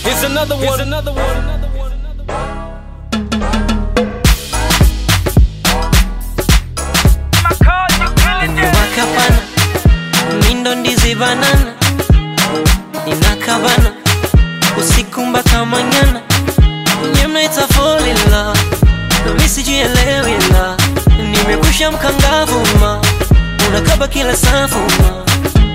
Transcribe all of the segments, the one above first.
Here's another one. Here's another one. Wakapana mindo ndizi banana inakabana usiku mpaka manyana nyemna ita fall in love no misijielewi la nimekusha mkangavu ma unakaba kila safu ma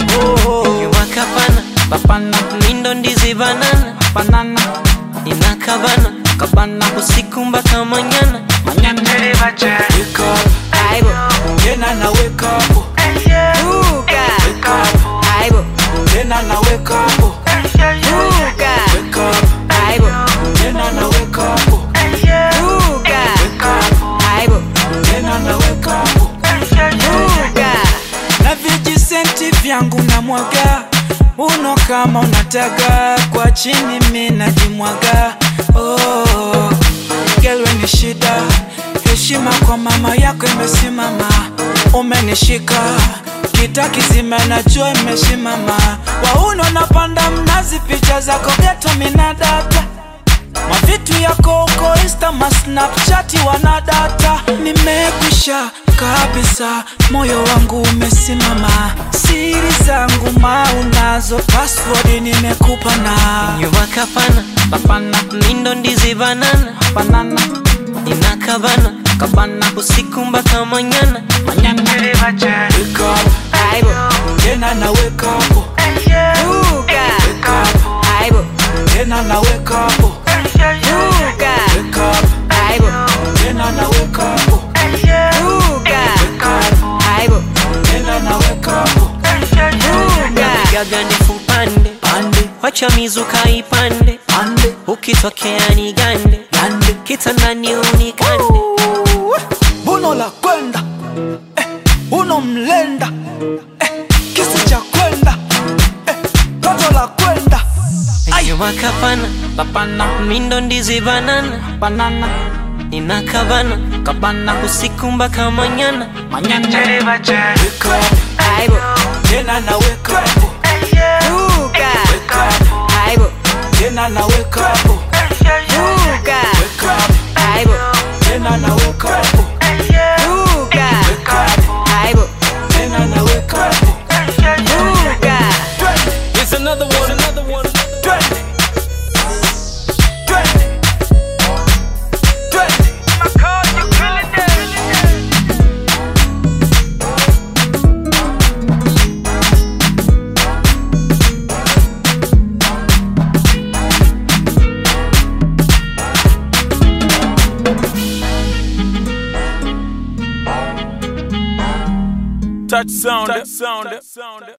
wakapana Papana, mindo ndizi banana banana, inakabana kabana, usiku mpaka manyana manyana. Wake up, aibo tena na wake up. uka Wake up, aibo tena na wake up. uka Wake up, aibo tena na wake up. uka Wake up, aibo tena na wake up. uka Na vijisenti vyangu na mwaga uno kama unataka kwa chini mina jimwaga. Oh, girl we ni shida, heshima kwa mama yako imesimama. Umenishika kita kizima najua imesimama. Wauno napanda mnazi picha zako geto minadata. Mavitu yako uko Insta ma Snapchat wanadata. Nimekwisha kabisa, moyo wangu umesimama. Siri zangu unazo, password nimekupa na wakapana papana, mindo ndizi banana banana, inakabana kabana, usiku mpaka manyana manyana. Wake up, aibo tena na wake up. uka Wake up, aibo tena na wake up. uka Wake up, aibo tena na wake up. uka Wake up, aibo tena na wake up. uka gaga nifupande Pande, wacha mizuka ipande ande, ukitokea ni gande ande. kitandani unikande Buno la kwenda, uno mlenda, kisi cha kwenda, toto la kwenda. wakapana Papana, mindo ndizi banana banana, inakabana kabana, usiku mpaka manyana manyana. Wake up, aibo tena na wake up. uka Wake up, aibo tena na wake up. uka Wake up, aibo tena na wake up. uka Wake up, aibo tena na wake up. uka Here's another one. Another one. Touch sound.